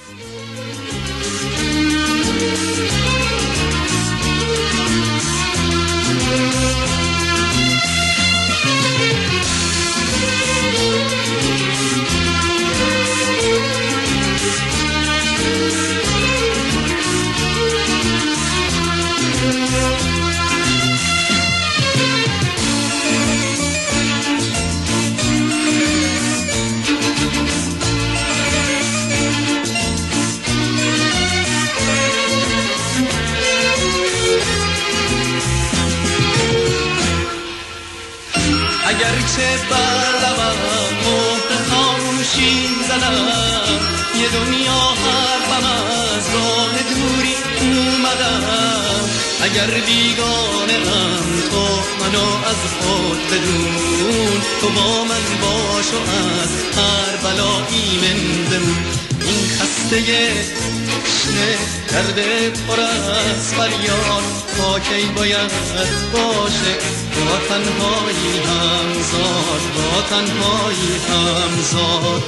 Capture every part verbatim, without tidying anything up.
اگرچه بر لبم مهر خاموشی زدم، یه دنیا حرفم از راه دوری اومدم. اگر بیگانه‌ام تو منو از خود بدون، تو با من باش و از هر بلایی من بمون. این خسته تشنه درد پر از فریاد تا کی باید باشه با تنهایی همزاد، با تنهایی همزاد.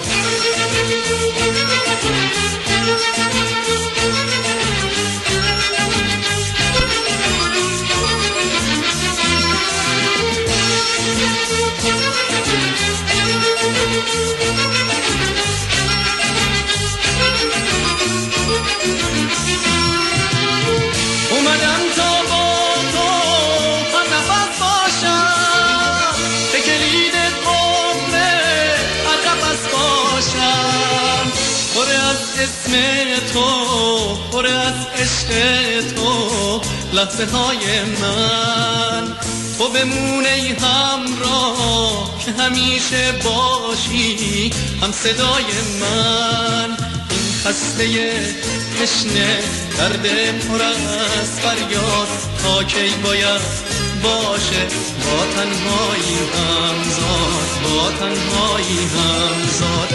اومدم تا با تو هم نفس باشم، به کلید عمر هر قفس باشم. پر از اسم تو، پر از عشق تو، لحظه های من تو بمونه ای همراه که همیشه باشی هم صدای من. این خسته تشنه درد پر از فریاد تا کی باید باشه با تنهایی همزاد، با تنهایی همزاد.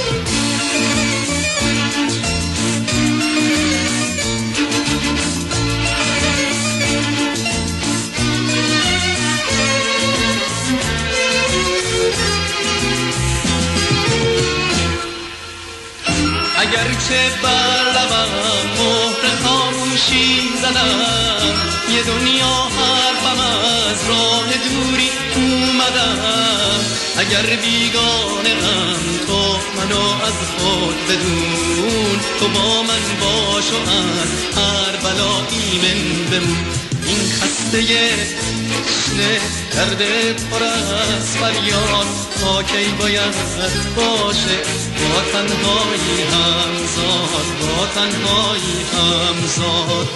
اگرچه بر لبم مهر خاموشی زدم، یه دنیا حرفم از راه دوری اومدم. اگر بیگانه‌ام تو منو از خود بدون، تو با من باش و از هر بلایی من بمون. این خسته تشنه درد پر از فریاد تا کی باید باشه با تنهایی همزاد، با تنهایی همزاد.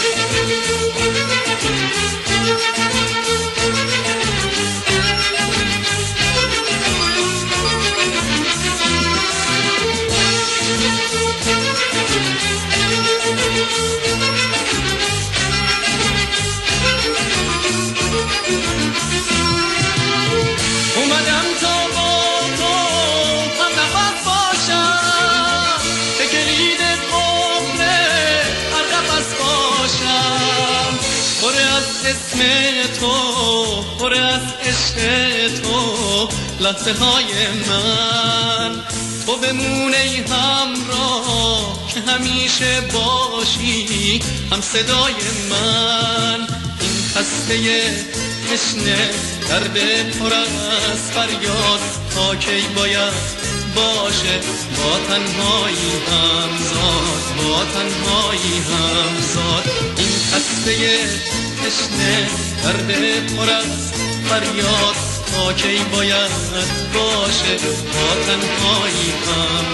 اومدم تا با تو هم نفس باشم، به کلید عمر هر قفس باشم. پر از اسم تو، پر از عشق تو، لحظه های من تو بمونه ای همراه که همیشه باشی هم صدای من. این خسته تشنه درد پر از فریاد تا کی باید باشه با تنهایی همزاد، با تنهایی همزاد. این خسته تشنه درد پر از فریاد تا کی باید باشه با تنهایی همزاد.